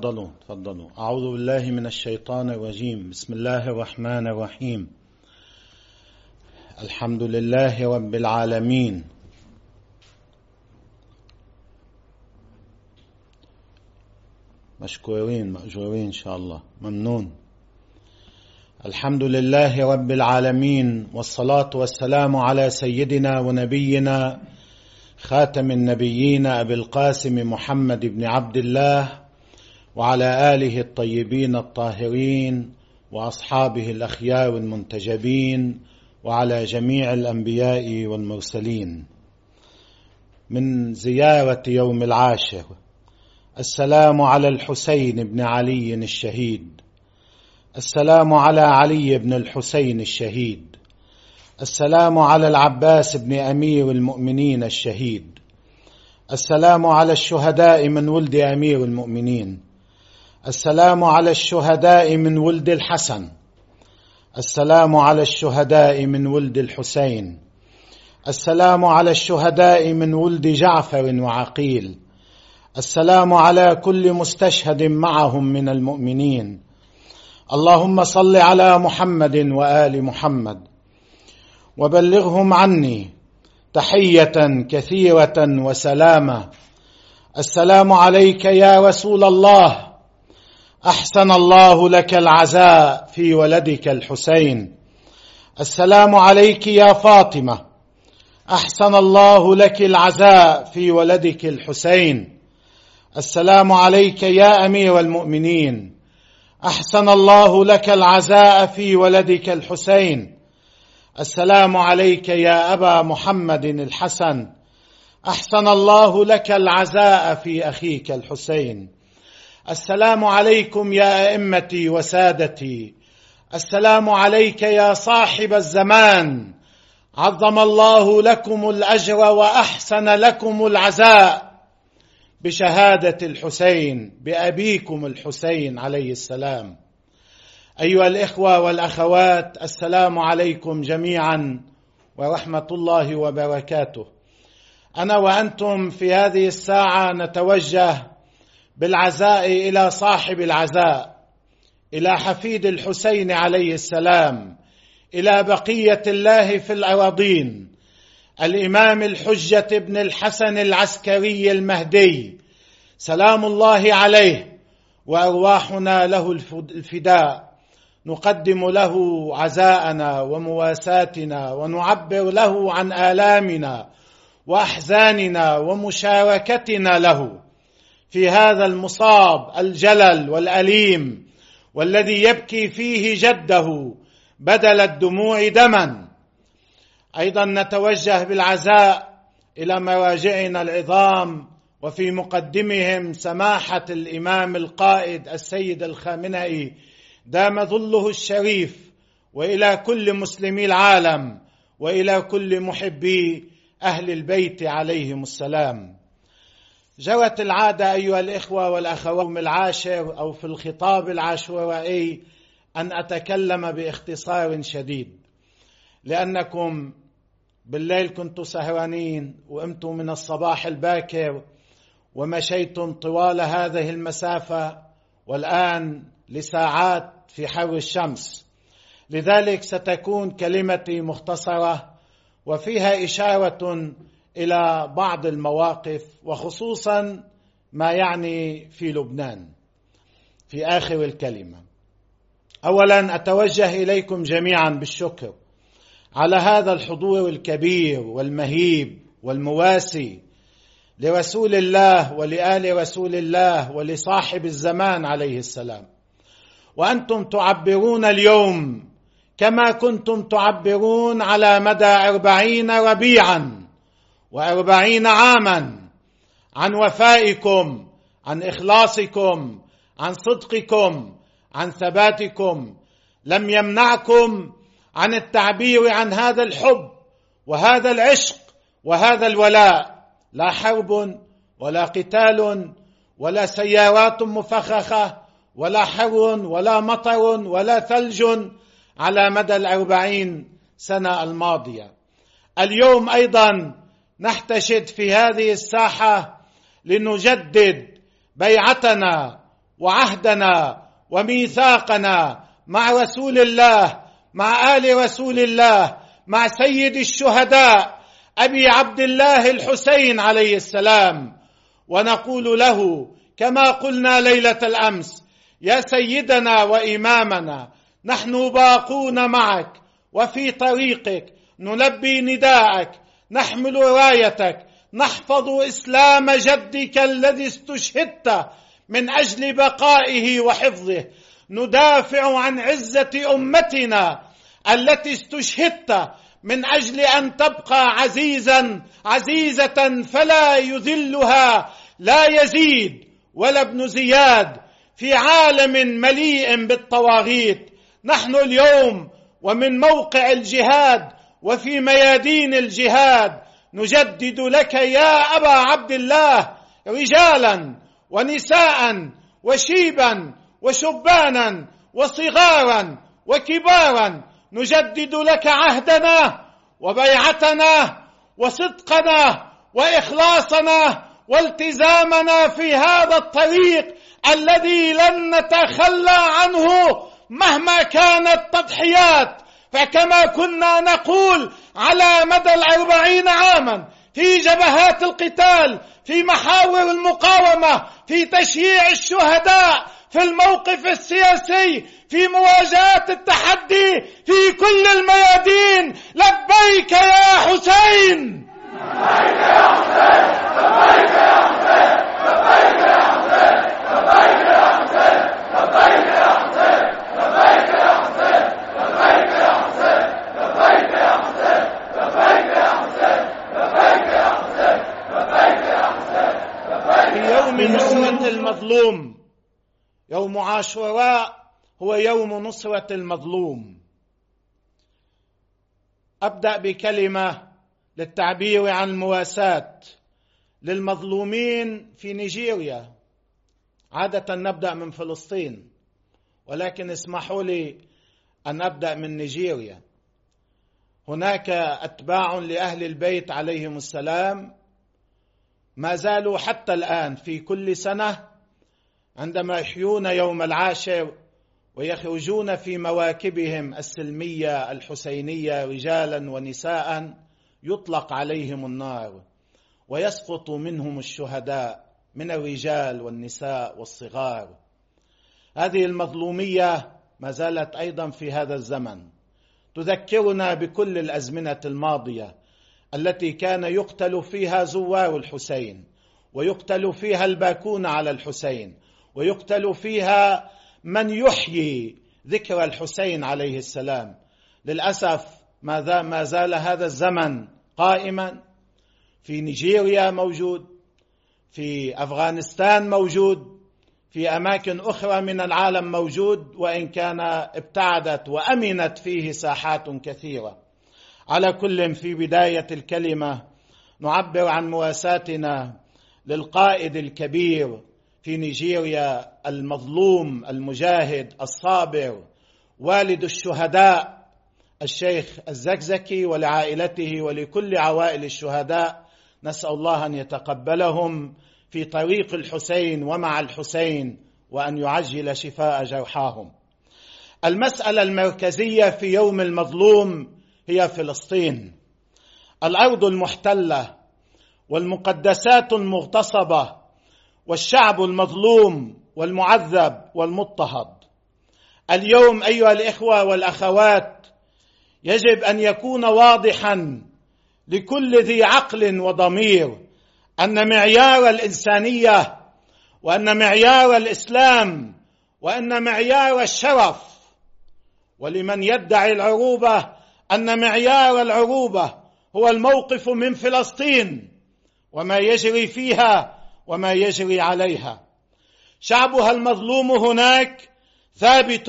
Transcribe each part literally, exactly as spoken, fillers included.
تفضلوا تفضلوا. أعوذ بالله من الشيطان الرجيم. بسم الله الرحمن الرحيم. الحمد لله رب العالمين، مشكورين مأجورين إن شاء الله، ممنون. الحمد لله رب العالمين، والصلاة والسلام على سيدنا ونبينا خاتم النبيين أبي القاسم محمد بن عبد الله وعلى آله الطيبين الطاهرين وأصحابه الأخيار المنتجبين وعلى جميع الأنبياء والمرسلين. من زيارة يوم العاشر، السلام على الحسين بن علي الشهيد، السلام على علي بن الحسين الشهيد، السلام على العباس بن أمير المؤمنين الشهيد، السلام على الشهداء من ولد أمير المؤمنين، السلام على الشهداء من ولد الحسن، السلام على الشهداء من ولد الحسين، السلام على الشهداء من ولد جعفر وعقيل، السلام على كل مستشهد معهم من المؤمنين. اللهم صل على محمد وآل محمد وبلغهم عني تحية كثيرة وسلامة. السلام عليك يا رسول الله، أحسن الله لك العزاء في ولدك الحسين. السلام عليك يا فاطمة، أحسن الله لك العزاء في ولدك الحسين. السلام عليك يا أمير المؤمنين، أحسن الله لك العزاء في ولدك الحسين. السلام عليك يا أبا محمد الحسن، أحسن الله لك العزاء في أخيك الحسين. السلام عليكم يا أئمتي وسادتي، السلام عليك يا صاحب الزمان، عظم الله لكم الأجر وأحسن لكم العزاء بشهادة الحسين بأبيكم الحسين عليه السلام. أيها الإخوة والأخوات، السلام عليكم جميعا ورحمة الله وبركاته. أنا وأنتم في هذه الساعة نتوجه بالعزاء إلى صاحب العزاء، إلى حفيد الحسين عليه السلام، إلى بقية الله في الأراضين، الإمام الحجة بن الحسن العسكري المهدي سلام الله عليه، وأرواحنا له الفداء. نقدم له عزاءنا ومواساتنا ونعبر له عن آلامنا وأحزاننا ومشاركتنا له في هذا المصاب الجلل والأليم، والذي يبكي فيه جده بدل الدموع دما. أيضا نتوجه بالعزاء إلى مراجعنا العظام، وفي مقدمهم سماحة الإمام القائد السيد الخامنئي دام ظله الشريف، وإلى كل مسلمي العالم، وإلى كل محبي أهل البيت عليهم السلام. جرت العادة أيها الإخوة والأخوات من العاشر أو في الخطاب العاشورائي أن أتكلم باختصار شديد، لأنكم بالليل كنتم سهرانين وقمتم من الصباح الباكر ومشيتم طوال هذه المسافة، والآن لساعات في حر الشمس. لذلك ستكون كلمتي مختصرة وفيها إشارة إلى بعض المواقف، وخصوصا ما يعني في لبنان في آخر الكلمة. أولا أتوجه إليكم جميعا بالشكر على هذا الحضور الكبير والمهيب والمواسي لرسول الله ولآل رسول الله ولصاحب الزمان عليه السلام. وأنتم تعبرون اليوم كما كنتم تعبرون على مدى أربعين ربيعا وأربعين عاما عن وفائكم، عن إخلاصكم، عن صدقكم، عن ثباتكم. لم يمنعكم عن التعبير عن هذا الحب وهذا العشق وهذا الولاء، لا حرب ولا قتال ولا سيارات مفخخة ولا حر ولا مطر ولا ثلج على مدى الأربعين سنة الماضية. اليوم أيضا نحتشد في هذه الساحة لنجدد بيعتنا وعهدنا وميثاقنا مع رسول الله، مع آل رسول الله، مع سيد الشهداء أبي عبد الله الحسين عليه السلام، ونقول له كما قلنا ليلة الأمس: يا سيدنا وإمامنا، نحن باقون معك وفي طريقك، نلبي نداءك، نحمل رايتك، نحفظ إسلام جدك الذي استشهدت من أجل بقائه وحفظه، ندافع عن عزة أمتنا التي استشهدت من أجل أن تبقى عزيزا عزيزة فلا يذلها لا يزيد ولا ابن زياد في عالم مليء بالطواغيت. نحن اليوم ومن موقع الجهاد وفي ميادين الجهاد نجدد لك يا أبا عبد الله رجالا ونساء وشيبا وشبانا وصغارا وكبارا، نجدد لك عهدنا وبيعتنا وصدقنا وإخلاصنا والتزامنا في هذا الطريق الذي لن نتخلى عنه مهما كانت التضحيات. فكما كنا نقول على مدى الأربعين عاما في جبهات القتال، في محاور المقاومة، في تشييع الشهداء، في الموقف السياسي، في مواجهة التحدي، في كل الميادين: لبيك يا حسين، لبيك يا حسين، لبيك يا حسين، لبيك يا حسين، لبيك يا حسين، لبيك يا حسين، لبيك يا حسين، لبيك يا حسين، لبيك يا حسين، لبيك يا حسين، لبيك يا حسين، لبيك يا حسين، لبيك. في يوم نصرة المظلوم، يوم عاشوراء هو يوم نصرة المظلوم. أبدأ بكلمة للتعبير عن المواساة للمظلومين في نيجيريا. عادة نبدأ من فلسطين، ولكن اسمحوا لي أن أبدأ من نيجيريا. هناك أتباع لأهل البيت عليهم السلام ما زالوا حتى الآن في كل سنة عندما يحيون يوم العاشر ويخرجون في مواكبهم السلمية الحسينية رجالا ونساء، يطلق عليهم النار ويسقط منهم الشهداء من الرجال والنساء والصغار. هذه المظلومية ما زالت أيضا في هذا الزمن، تذكرنا بكل الأزمنة الماضية التي كان يقتل فيها زوار الحسين، ويقتل فيها الباكون على الحسين، ويقتل فيها من يحيي ذكر الحسين عليه السلام. للأسف ما زال هذا الزمن قائما. في نيجيريا موجود، في أفغانستان موجود، في أماكن أخرى من العالم موجود، وإن كان ابتعدت وأمنت فيه ساحات كثيرة. على كل، في بداية الكلمة نعبر عن مواساتنا للقائد الكبير في نيجيريا، المظلوم المجاهد الصابر، والد الشهداء، الشيخ الزكزكي، ولعائلته ولكل عوائل الشهداء. نسأل الله أن يتقبلهم في طريق الحسين ومع الحسين، وأن يعجل شفاء جرحاهم. المسألة المركزية في يوم المظلوم هي فلسطين، الأرض المحتلة والمقدسات المغتصبة والشعب المظلوم والمعذب والمضطهد. اليوم أيها الإخوة والأخوات، يجب أن يكون واضحا لكل ذي عقل وضمير أن معيار الإنسانية، وأن معيار الإسلام، وأن معيار الشرف، ولمن يدعي العروبة أن معيار العروبة هو الموقف من فلسطين وما يجري فيها وما يجري عليها. شعبها المظلوم هناك ثابت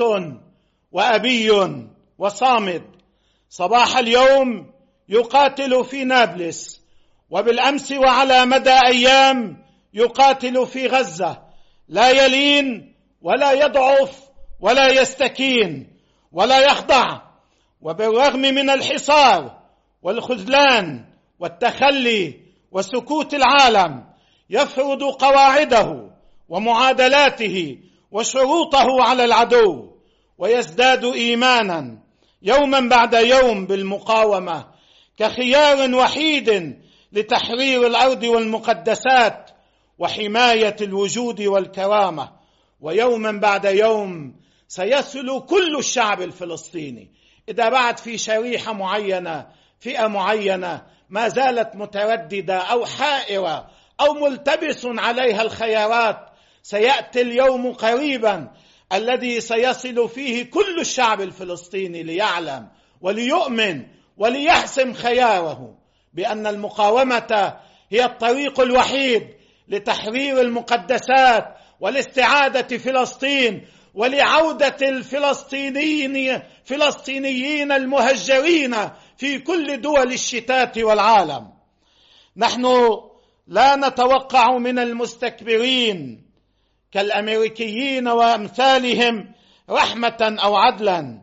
وأبي وصامد. صباح اليوم يقاتل في نابلس، وبالأمس وعلى مدى أيام يقاتل في غزة، لا يلين ولا يضعف ولا يستكين ولا يخضع، وبالرغم من الحصار والخذلان والتخلي وسكوت العالم يفرض قواعده ومعادلاته وشروطه على العدو، ويزداد إيمانا يوما بعد يوم بالمقاومة كخيار وحيد لتحرير الأرض والمقدسات وحماية الوجود والكرامة. ويوما بعد يوم سيصل كل الشعب الفلسطيني، إذا بعد في شريحة معينة، فئة معينة ما زالت مترددة أو حائرة أو ملتبس عليها الخيارات، سيأتي اليوم قريبا الذي سيصل فيه كل الشعب الفلسطيني ليعلم وليؤمن وليحسم خياره بأن المقاومة هي الطريق الوحيد لتحرير المقدسات ولاستعادة فلسطين ولعودة الفلسطينيين فلسطينيين المهجرين في كل دول الشتات والعالم. نحن لا نتوقع من المستكبرين كالأمريكيين وأمثالهم رحمة أو عدلا،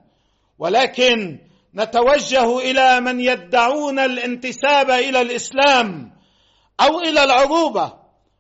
ولكن نتوجه إلى من يدعون الانتساب إلى الإسلام أو إلى العروبة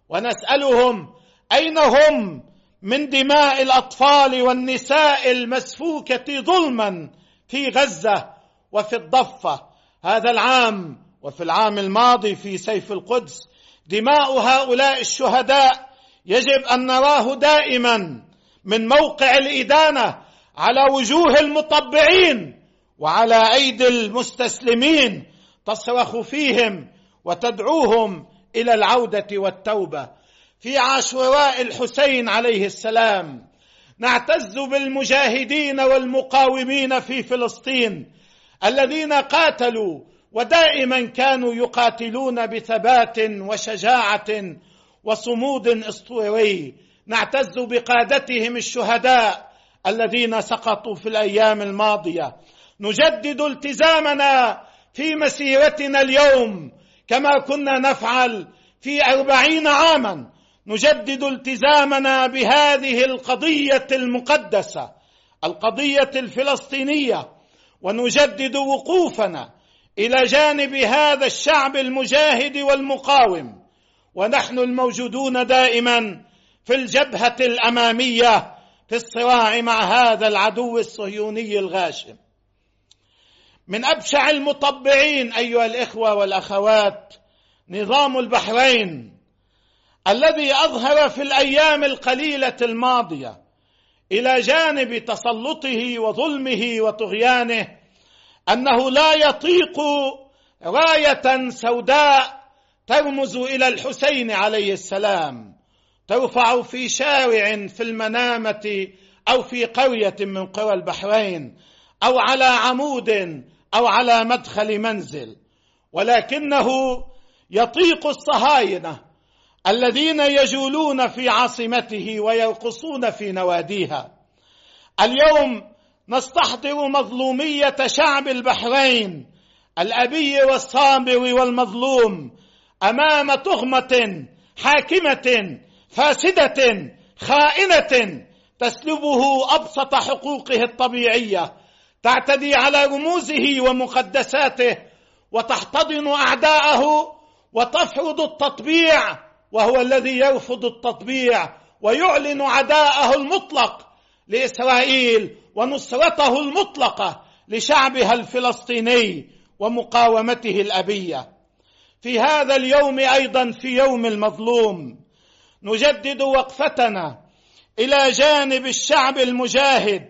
ونسألهم أين هم من دماء الأطفال والنساء المسفوكة ظلما في غزة وفي الضفة هذا العام وفي العام الماضي في سيف القدس. دماء هؤلاء الشهداء يجب أن نراه دائما من موقع الإدانة على وجوه المطبعين وعلى أيدي المستسلمين، تصرخ فيهم وتدعوهم إلى العودة والتوبة. في عاشوراء الحسين عليه السلام نعتز بالمجاهدين والمقاومين في فلسطين الذين قاتلوا ودائما كانوا يقاتلون بثبات وشجاعة وصمود اسطوري. نعتز بقادتهم الشهداء الذين سقطوا في الأيام الماضية. نجدد التزامنا في مسيرتنا اليوم كما كنا نفعل في أربعين عاما، نجدد التزامنا بهذه القضية المقدسة القضية الفلسطينية، ونجدد وقوفنا إلى جانب هذا الشعب المجاهد والمقاوم، ونحن الموجودون دائما في الجبهة الأمامية في الصراع مع هذا العدو الصهيوني الغاشم. من أبشع المطبعين أيها الإخوة والأخوات نظام البحرين الذي أظهر في الأيام القليلة الماضية إلى جانب تسلطه وظلمه وطغيانه أنه لا يطيق راية سوداء ترمز إلى الحسين عليه السلام ترفع في شارع في المنامة أو في قرية من قرى البحرين أو على عمود أو على مدخل منزل، ولكنه يطيق الصهاينة الذين يجولون في عاصمته ويرقصون في نواديها. اليوم نستحضر مظلومية شعب البحرين الأبي والصابر والمظلوم أمام تهمة حاكمة فاسدة خائنة تسلبه أبسط حقوقه الطبيعية، تعتدي على رموزه ومقدساته وتحتضن أعداءه وتفرض التطبيع، وهو الذي يرفض التطبيع ويعلن عداءه المطلق لإسرائيل ونصرته المطلقة لشعبها الفلسطيني ومقاومته الأبية. في هذا اليوم أيضا في يوم المظلوم نجدد وقفتنا إلى جانب الشعب المجاهد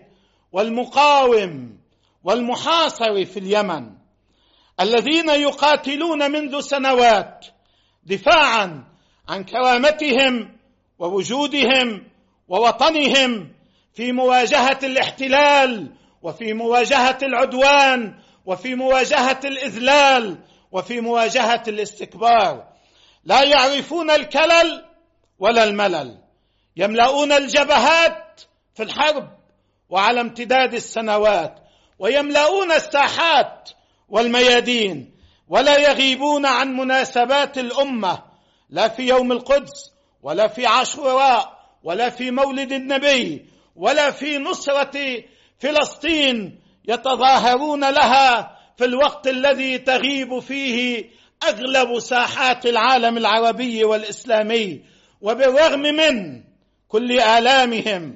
والمقاوم والمحاصر في اليمن الذين يقاتلون منذ سنوات دفاعا عن كرامتهم ووجودهم ووطنهم في مواجهة الاحتلال وفي مواجهة العدوان وفي مواجهة الإذلال وفي مواجهة الاستكبار. لا يعرفون الكلل ولا الملل، يملؤون الجبهات في الحرب وعلى امتداد السنوات، ويملؤون الساحات والميادين، ولا يغيبون عن مناسبات الأمة، لا في يوم القدس ولا في عاشوراء ولا في مولد النبي ولا في نصرة فلسطين، يتظاهرون لها في الوقت الذي تغيب فيه أغلب ساحات العالم العربي والإسلامي. وبالرغم من كل آلامهم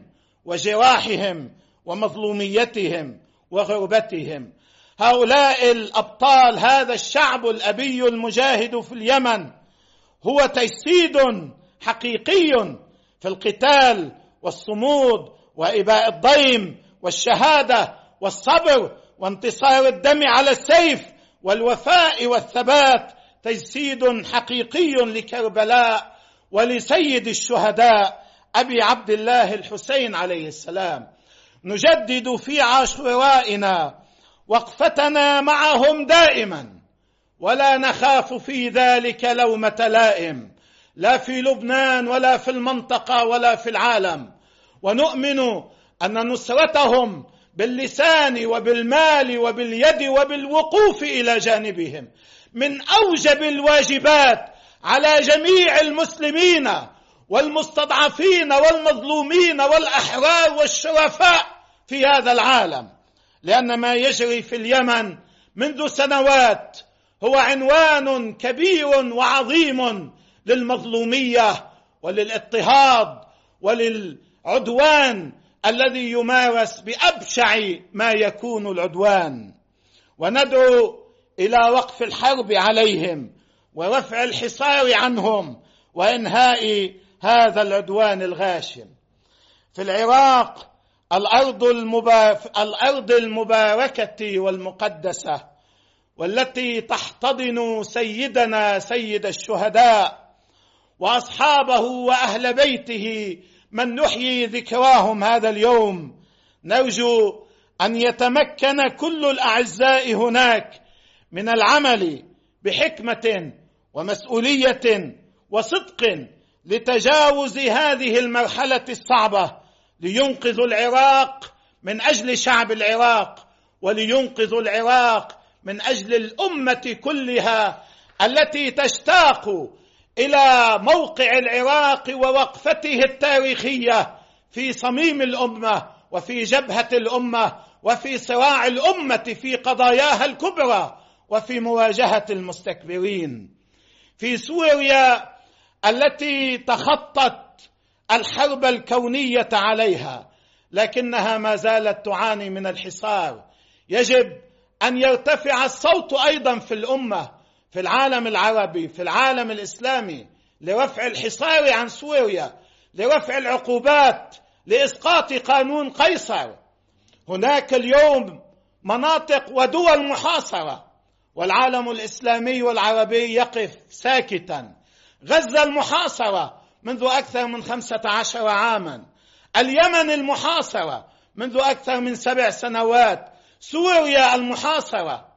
وجراحهم ومظلوميتهم وغربتهم. هؤلاء الأبطال، هذا الشعب الأبي المجاهد في اليمن هو تجسيد حقيقي في القتال والصمود وإباء الضيم والشهادة والصبر وانتصار الدم على السيف والوفاء والثبات، تجسيد حقيقي لكربلاء ولسيد الشهداء أبي عبد الله الحسين عليه السلام. نجدد في عاشورائنا وقفتنا معهم دائما، ولا نخاف في ذلك لومة لائم، لا في لبنان ولا في المنطقة ولا في العالم. ونؤمن أن نصرتهم باللسان وبالمال وباليد وبالوقوف إلى جانبهم من أوجب الواجبات على جميع المسلمين والمستضعفين والمظلومين والأحرار والشرفاء في هذا العالم، لأن ما يجري في اليمن منذ سنوات هو عنوان كبير وعظيم للمظلومية وللاضطهاد وللعدوان الذي يمارس بأبشع ما يكون العدوان. وندعو إلى وقف الحرب عليهم ورفع الحصار عنهم وإنهاء هذا العدوان الغاشم. في العراق الأرض, المبا... الأرض المباركة والمقدسة، والتي تحتضن سيدنا سيد الشهداء وأصحابه وأهل بيته من نحيي ذكراهم هذا اليوم، نرجو أن يتمكن كل الأعزاء هناك من العمل بحكمة ومسؤولية وصدق لتجاوز هذه المرحلة الصعبة، لينقذوا العراق من أجل شعب العراق، ولينقذوا العراق من أجل الأمة كلها التي تشتاق إلى موقع العراق ووقفته التاريخية في صميم الأمة وفي جبهة الأمة وفي صراع الأمة في قضاياها الكبرى وفي مواجهة المستكبرين. في سوريا التي تخطت الحرب الكونية عليها لكنها ما زالت تعاني من الحصار، يجب أن يرتفع الصوت أيضا في الأمة، في العالم العربي، في العالم الإسلامي، لرفع الحصار عن سوريا، لرفع العقوبات، لإسقاط قانون قيصر. هناك اليوم مناطق ودول محاصرة والعالم الإسلامي والعربي يقف ساكتا. غزة المحاصرة منذ أكثر من خمسة عشر عاما، اليمن المحاصرة منذ أكثر من سبع سنوات، سوريا المحاصرة.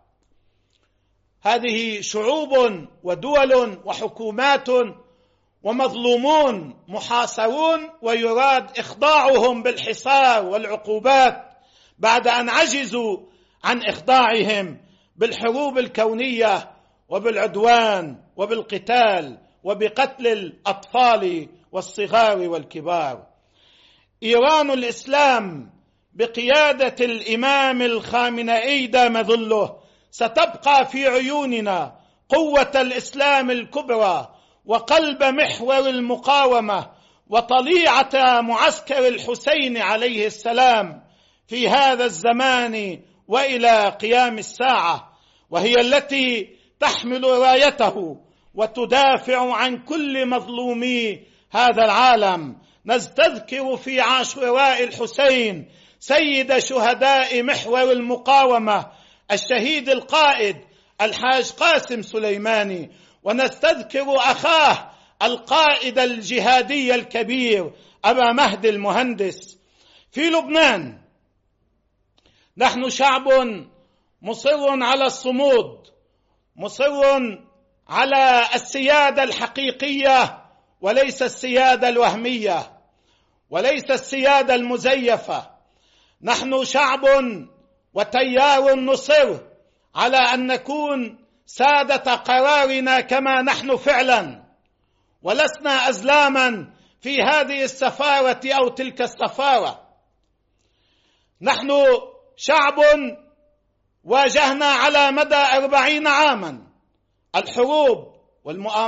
هذه شعوب ودول وحكومات ومظلومون محاصرون، ويراد إخضاعهم بالحصار والعقوبات بعد أن عجزوا عن إخضاعهم بالحروب الكونية وبالعدوان وبالقتال وبقتل الأطفال والصغار والكبار. إيران الإسلام بقيادة الإمام الخامنئي دام ظله ستبقى في عيوننا قوة الإسلام الكبرى وقلب محور المقاومة وطليعة معسكر الحسين عليه السلام في هذا الزمان وإلى قيام الساعة، وهي التي تحمل رايته وتدافع عن كل مظلومي هذا العالم. نستذكر في عاشوراء الحسين سيد شهداء محور المقاومة الشهيد القائد الحاج قاسم سليماني، ونستذكر أخاه القائد الجهادي الكبير أبا مهدي المهندس. في لبنان نحن شعب مصر على الصمود، مصر على السيادة الحقيقية وليس السيادة الوهمية وليس السيادة المزيفة. نحن شعب وتيار نصر على أن نكون سادة قرارنا كما نحن فعلا، ولسنا أزلاما في هذه السفارة أو تلك السفارة. نحن شعب واجهنا على مدى أربعين عاما الحروب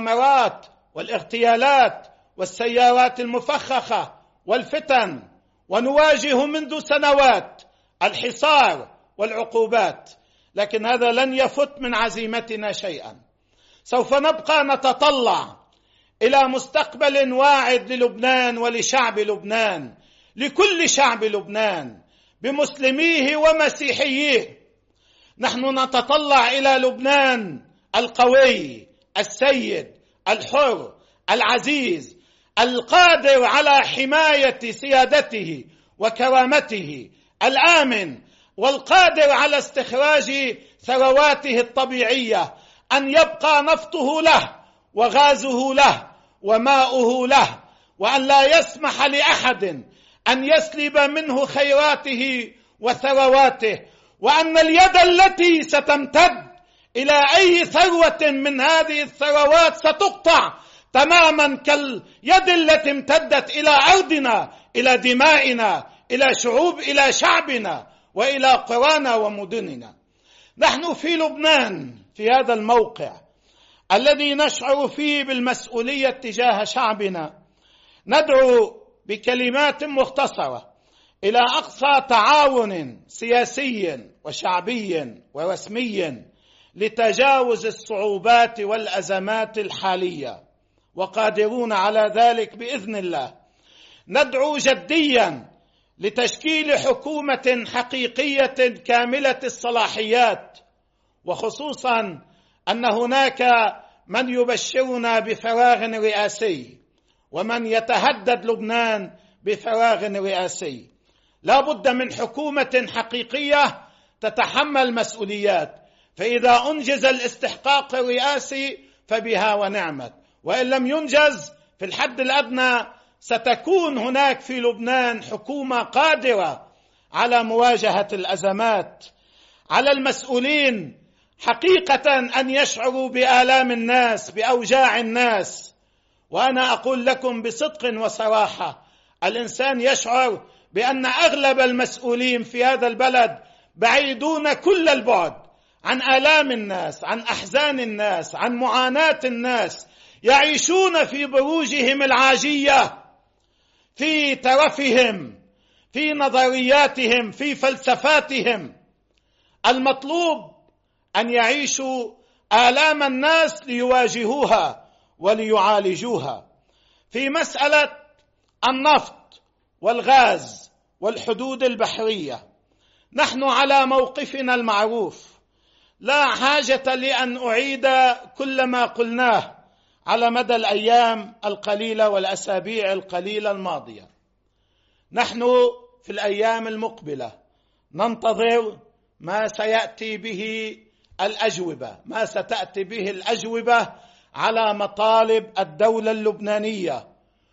والمؤامرات والاغتيالات والسيارات المفخخة والفتن ونواجه منذ سنوات الحصار والعقوبات، لكن هذا لن يفت من عزيمتنا شيئا. سوف نبقى نتطلع إلى مستقبل واعد للبنان ولشعب لبنان، لكل شعب لبنان بمسلميه ومسيحييه. نحن نتطلع إلى لبنان القوي السيد الحر العزيز القادر على حماية سيادته وكرامته، الآمن والقادر على استخراج ثرواته الطبيعية، أن يبقى نفطه له وغازه له وماؤه له، وأن لا يسمح لأحد أن يسلب منه خيراته وثرواته، وأن اليد التي ستمتد إلى أي ثروة من هذه الثروات ستقطع تماما كاليد التي امتدت إلى أرضنا، إلى دمائنا، إلى شعوب إلى شعبنا وإلى قرانا ومدننا. نحن في لبنان في هذا الموقع الذي نشعر فيه بالمسؤولية تجاه شعبنا، ندعو بكلمات مختصرة إلى أقصى تعاون سياسي وشعبي ورسمي لتجاوز الصعوبات والأزمات الحالية، وقادرون على ذلك بإذن الله. ندعو جديا لتشكيل حكومة حقيقية كاملة الصلاحيات، وخصوصا أن هناك من يبشرنا بفراغ رئاسي ومن يتهدد لبنان بفراغ رئاسي. لا بد من حكومة حقيقية تتحمل مسؤوليات، فإذا أنجز الاستحقاق الرئاسي فبها ونعمت، وإن لم ينجز في الحد الأدنى ستكون هناك في لبنان حكومة قادرة على مواجهة الأزمات. على المسؤولين حقيقة أن يشعروا بآلام الناس، بأوجاع الناس. وأنا أقول لكم بصدق وصراحة، الإنسان يشعر بأن أغلب المسؤولين في هذا البلد بعيدون كل البعد عن آلام الناس، عن أحزان الناس، عن معاناة الناس، يعيشون في بروجهم العاجية، في ترفهم، في نظرياتهم، في فلسفاتهم. المطلوب أن يعيشوا آلام الناس ليواجهوها وليعالجوها. في مسألة النفط والغاز والحدود البحرية نحن على موقفنا المعروف، لا حاجة لأن أعيد كل ما قلناه على مدى الأيام القليلة والأسابيع القليلة الماضية. نحن في الأيام المقبلة ننتظر ما سيأتي به الأجوبة، ما ستأتي به الأجوبة على مطالب الدولة اللبنانية،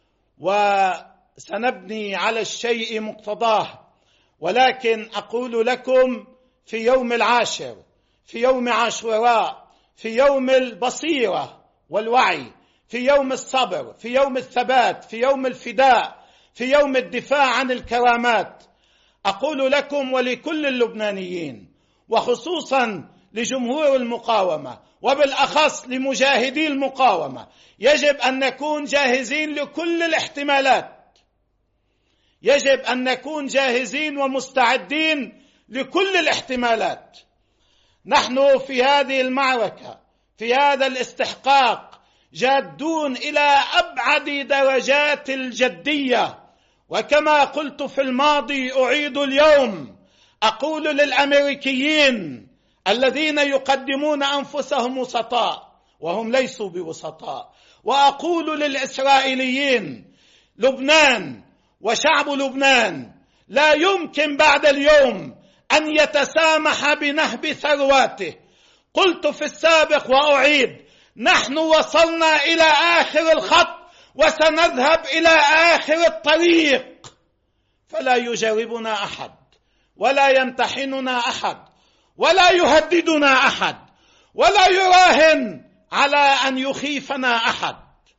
وسنبني على الشيء مقتضاه. ولكن أقول لكم في يوم العاشر، في يوم عاشوراء، في يوم البصيرة والوعي، في يوم الصبر، في يوم الثبات، في يوم الفداء، في يوم الدفاع عن الكرامات، أقول لكم ولكل اللبنانيين، وخصوصا لجمهور المقاومة وبالأخص لمجاهدي المقاومة، يجب أن نكون جاهزين لكل الاحتمالات، يجب أن نكون جاهزين ومستعدين لكل الاحتمالات. نحن في هذه المعركة، في هذا الاستحقاق، جادون إلى أبعد درجات الجدية. وكما قلت في الماضي أعيد اليوم، أقول للأمريكيين الذين يقدمون أنفسهم وسطاء وهم ليسوا بوسطاء، وأقول للإسرائيليين، لبنان وشعب لبنان لا يمكن بعد اليوم أن يتسامح بنهب ثرواته. قلت في السابق وأعيد، نحن وصلنا إلى آخر الخط وسنذهب إلى آخر الطريق، فلا يجاوبنا أحد ولا يمتحننا أحد ولا يهددنا أحد ولا يراهن على أن يخيفنا أحد.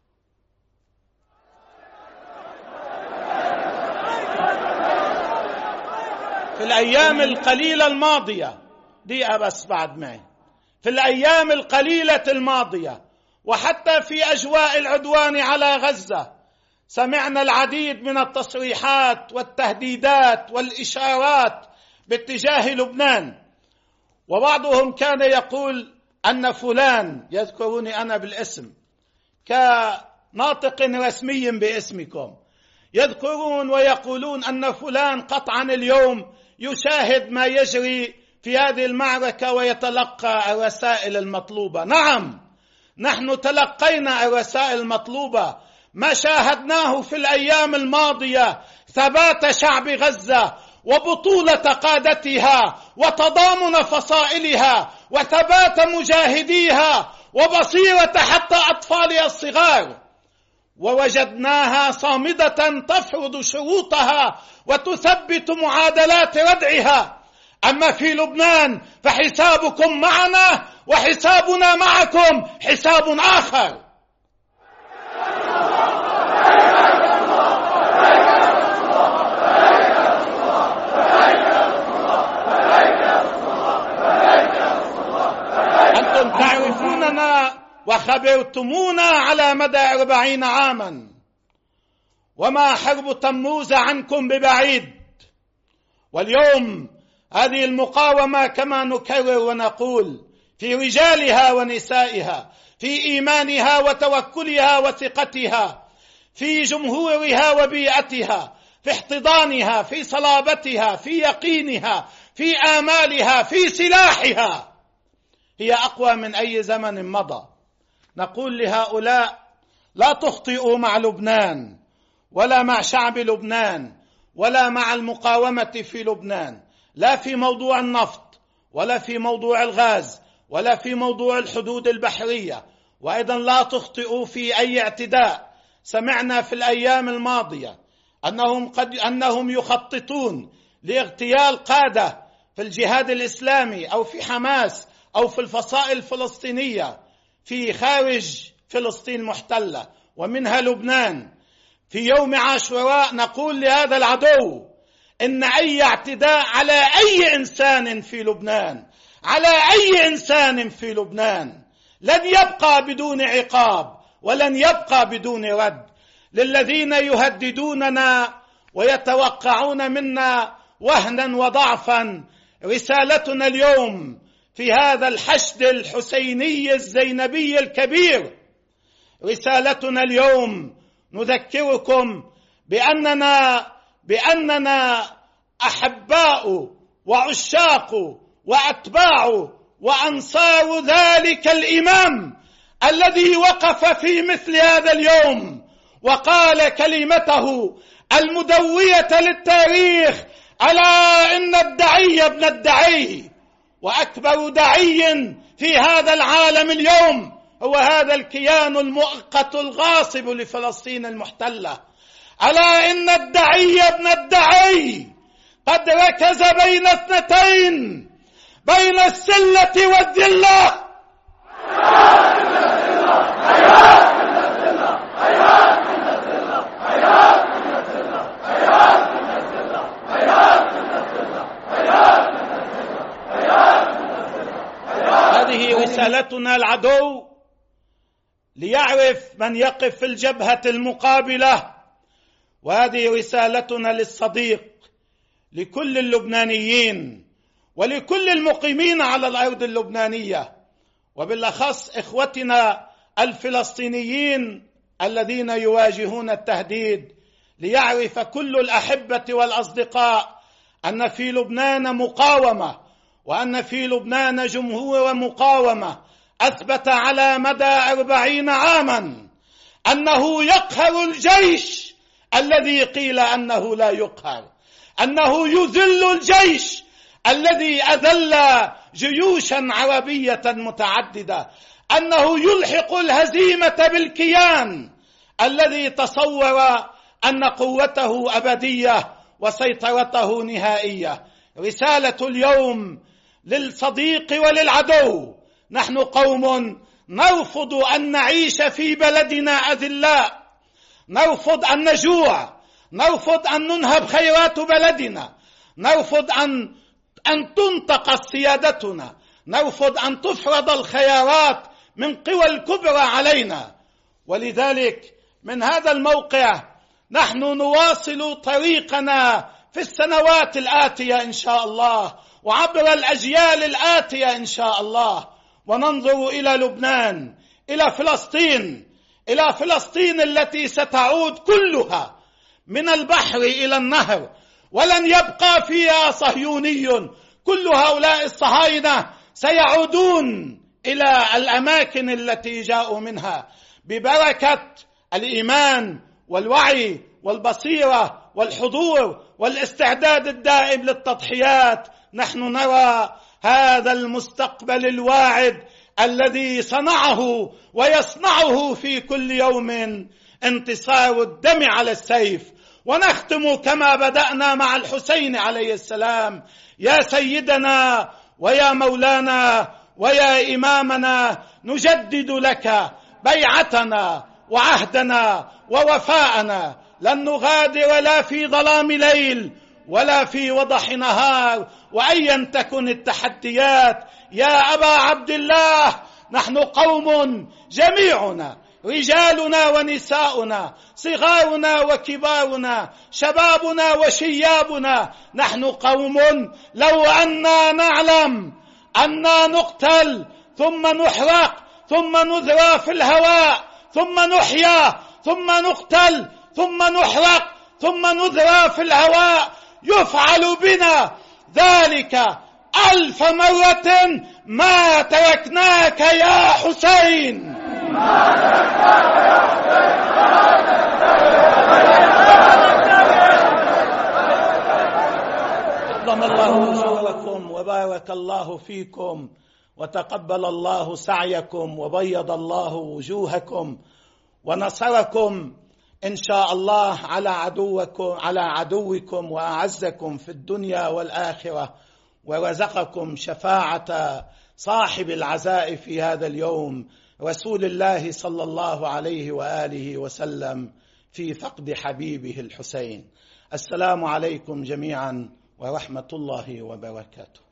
في الأيام القليلة الماضية، دقيقة بس بعد معي، في الأيام القليلة الماضية وحتى في أجواء العدوان على غزة سمعنا العديد من التصريحات والتهديدات والإشارات باتجاه لبنان، وبعضهم كان يقول أن فلان، يذكروني أنا بالاسم كناطق رسمي باسمكم، يذكرون ويقولون أن فلان قطعا اليوم يشاهد ما يجري في هذه المعركة ويتلقى الرسائل المطلوبة. نعم، نحن تلقينا الرسائل المطلوبة. ما شاهدناه في الأيام الماضية ثبات شعب غزة وبطولة قادتها وتضامن فصائلها وثبات مجاهديها وبصيرة حتى أطفالها الصغار، ووجدناها صامدة تفرض شروطها وتثبت معادلات ردعها. أما في لبنان فحسابكم معنا وحسابنا معكم حساب آخر. أنتم تعرفوننا وخبرتمونا على مدى أربعين عاما، وما حرب تموز عنكم ببعيد. واليوم هذه المقاومة كما نكرر ونقول في رجالها ونسائها، في إيمانها وتوكلها وثقتها، في جمهورها وبيئتها، في احتضانها، في صلابتها، في يقينها، في آمالها، في سلاحها، هي أقوى من أي زمن مضى. نقول لهؤلاء: لا تخطئوا مع لبنان ولا مع شعب لبنان ولا مع المقاومة في لبنان، لا في موضوع النفط ولا في موضوع الغاز ولا في موضوع الحدود البحرية، وأيضا لا تخطئوا في أي اعتداء. سمعنا في الأيام الماضية أنهم, قد أنهم يخططون لاغتيال قادة في الجهاد الإسلامي أو في حماس أو في الفصائل الفلسطينية في خارج فلسطين المحتلة ومنها لبنان. في يوم عاشوراء نقول لهذا العدو إن أي اعتداء على أي إنسان في لبنان، على أي إنسان في لبنان، لن يبقى بدون عقاب ولن يبقى بدون رد. للذين يهددوننا ويتوقعون منا وهنا وضعفا، رسالتنا اليوم في هذا الحشد الحسيني الزينبي الكبير، رسالتنا اليوم نذكركم بأننا بأننا أحباء وعشاق وأتباع وأنصار ذلك الإمام الذي وقف في مثل هذا اليوم وقال كلمته المدوية للتاريخ: ألا إن الدعي ابن الدعي. وأكبر دعي في هذا العالم اليوم هو هذا الكيان المؤقت الغاصب لفلسطين المحتلة. ألا إن الدعي ابن الدعي قد ركز بين اثنتين، بين السلة والذلة. هذه رسالتنا العدو ليعرف من يقف في الجبهة المقابلة، وهذه رسالتنا للصديق، لكل اللبنانيين ولكل المقيمين على الأرض اللبنانية، وبالأخص إخوتنا الفلسطينيين الذين يواجهون التهديد، ليعرف كل الأحبة والأصدقاء أن في لبنان مقاومة، وأن في لبنان جمهور مقاومة أثبت على مدى أربعين عاما أنه يقهر الجيش الذي قيل أنه لا يقهر، أنه يذل الجيش الذي أذل جيوشا عربية متعددة، أنه يلحق الهزيمة بالكيان الذي تصور أن قوته أبدية وسيطرته نهائية. رسالة اليوم للصديق وللعدو: نحن قوم نرفض أن نعيش في بلدنا أذلاء، نرفض أن نجوع، نرفض أن ننهب خيرات بلدنا، نرفض أن أن تنتقص سيادتنا، نرفض أن تفرض الخيارات من قوى الكبرى علينا. ولذلك من هذا الموقع نحن نواصل طريقنا في السنوات الآتية إن شاء الله، وعبر الأجيال الآتية إن شاء الله، وننظر إلى لبنان، إلى فلسطين، إلى فلسطين التي ستعود كلها من البحر إلى النهر، ولن يبقى فيها صهيوني. كل هؤلاء الصهاينة سيعودون إلى الأماكن التي جاءوا منها ببركة الإيمان والوعي والبصيرة والحضور والاستعداد الدائم للتضحيات. نحن نرى هذا المستقبل الواعد الذي صنعه ويصنعه في كل يوم انتصار الدم على السيف. ونختم كما بدأنا مع الحسين عليه السلام: يا سيدنا ويا مولانا ويا إمامنا، نجدد لك بيعتنا وعهدنا ووفاءنا، لن نغادر لا في ظلام ليل ولا في وضح نهار، وأيا تكن التحديات. يا أبا عبد الله، نحن قوم جميعنا، رجالنا ونساؤنا، صغارنا وكبارنا، شبابنا وشيابنا، نحن قوم لو أننا نعلم أننا نقتل ثم نحرق ثم نذرى في الهواء ثم نحيا ثم نقتل ثم نحرق ثم نذرى في الهواء، يفعل بنا ذلك ألف مرة ما تركناك يا حسين. عظم الله أجوركم وبارك الله فيكم وتقبل الله سعيكم وبيض الله وجوهكم ونصركم إن شاء الله على عدوكم على عدوكم وأعزكم في الدنيا والآخرة، ورزقكم شفاعة صاحب العزاء في هذا اليوم رسول الله صلى الله عليه وآله وسلم في فقد حبيبه الحسين. السلام عليكم جميعا ورحمة الله وبركاته.